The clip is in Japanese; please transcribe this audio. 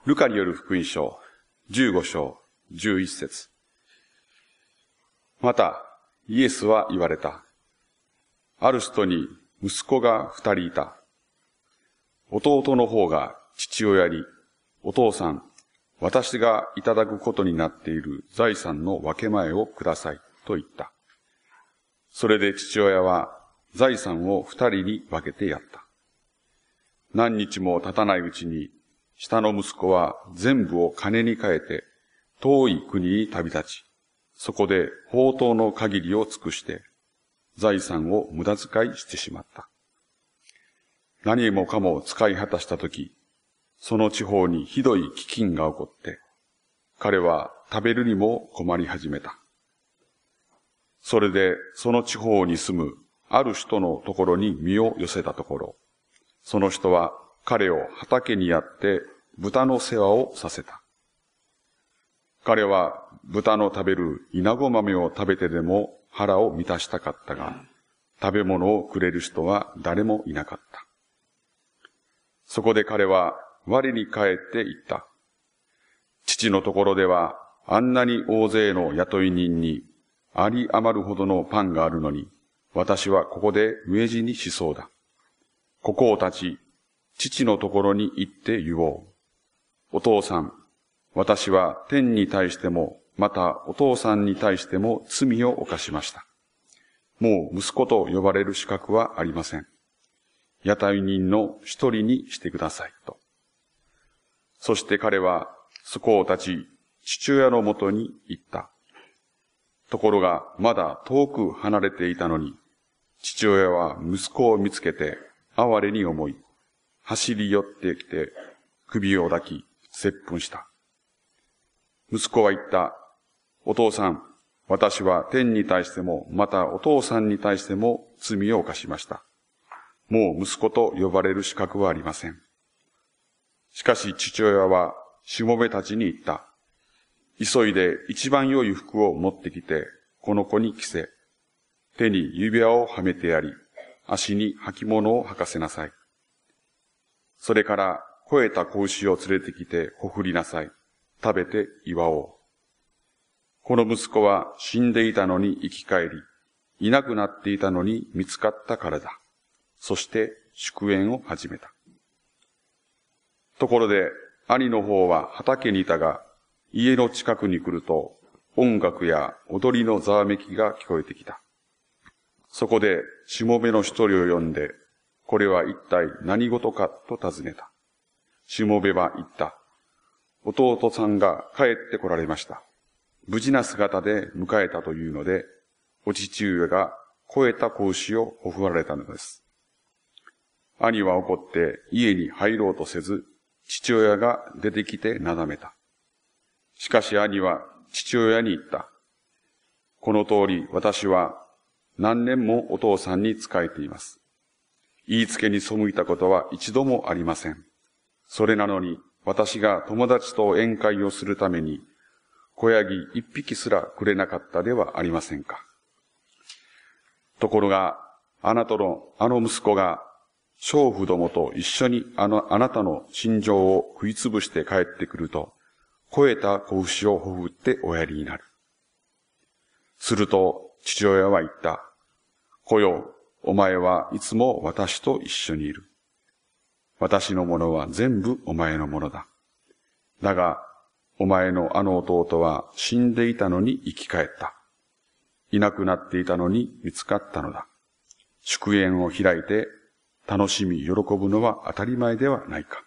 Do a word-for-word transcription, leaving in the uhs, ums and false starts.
ルカによる福音書じゅうご章じゅういち節。また、イエスは言われた。ある人に息子が二人いた。弟の方が父親に、お父さん、私がいただくことになっている財産の分け前をくださいと言った。それで父親は財産を二人に分けてやった。何日も経たないうちに、下の息子は全部を金に換えて、遠い国に旅立ち、そこで放蕩の限りを尽くして、財産を無駄遣いしてしまった。何もかも使い果たしたとき、その地方にひどい飢饉が起こって、彼は食べるにも困り始めた。それでその地方に住むある人のところに身を寄せたところ、その人は彼を畑にやって豚の世話をさせた。彼は豚の食べる稲子豆を食べてでも腹を満たしたかったが、食べ物をくれる人は誰もいなかった。そこで彼は我に帰って言った。父のところではあんなに大勢の雇い人にあり余るほどのパンがあるのに、私はここで飢え死にしそうだ。ここを立ち、父のところに行って言おう。お父さん、私は天に対しても、またお父さんに対しても罪を犯しました。もう息子と呼ばれる資格はありません。雇い人の一人にしてくださいと。そして彼はそこを立ち、父親のもとに行った。ところがまだ遠く離れていたのに、父親は息子を見つけて哀れに思い、走り寄ってきて首を抱き接吻した。息子は言った。お父さん、私は天に対しても、またお父さんに対しても罪を犯しました。もう息子と呼ばれる資格はありません。しかし父親はしもべたちに言った。急いで一番良い服を持ってきて、この子に着せ、手に指輪をはめてやり、足に履物を履かせなさい。それから肥えた子牛を連れてきてほふりなさい。食べて祝おう。この息子は死んでいたのに生き返り、いなくなっていたのに見つかったからだ。そして祝宴を始めた。ところで兄の方は畑にいたが、家の近くに来ると音楽や踊りのざわめきが聞こえてきた。そこでしもべの一人を呼んで、これは一体何事かと尋ねた。しもべは言った。弟さんが帰って来られました。無事な姿で迎えたというので、お父上が肥えた子牛をほふられたのです。兄は怒って家に入ろうとせず、父親が出てきてなだめた。しかし兄は父親に言った。この通り私は何年もお父さんに仕えています。言いつけに背いたことは一度もありません。それなのに私が友達と宴会をするために子ヤギ一匹すらくれなかったではありませんか。ところがあなたのあの息子が娼婦どもと一緒にあのあなたの心情を食いつぶして帰ってくると、肥えた子牛をほふっておやりになる。すると父親は言った。子よ、お前はいつも私と一緒にいる。私のものは全部お前のものだ。だが、お前のあの弟は死んでいたのに生き返った。いなくなっていたのに見つかったのだ。祝宴を開いて楽しみ喜ぶのは当たり前ではないか。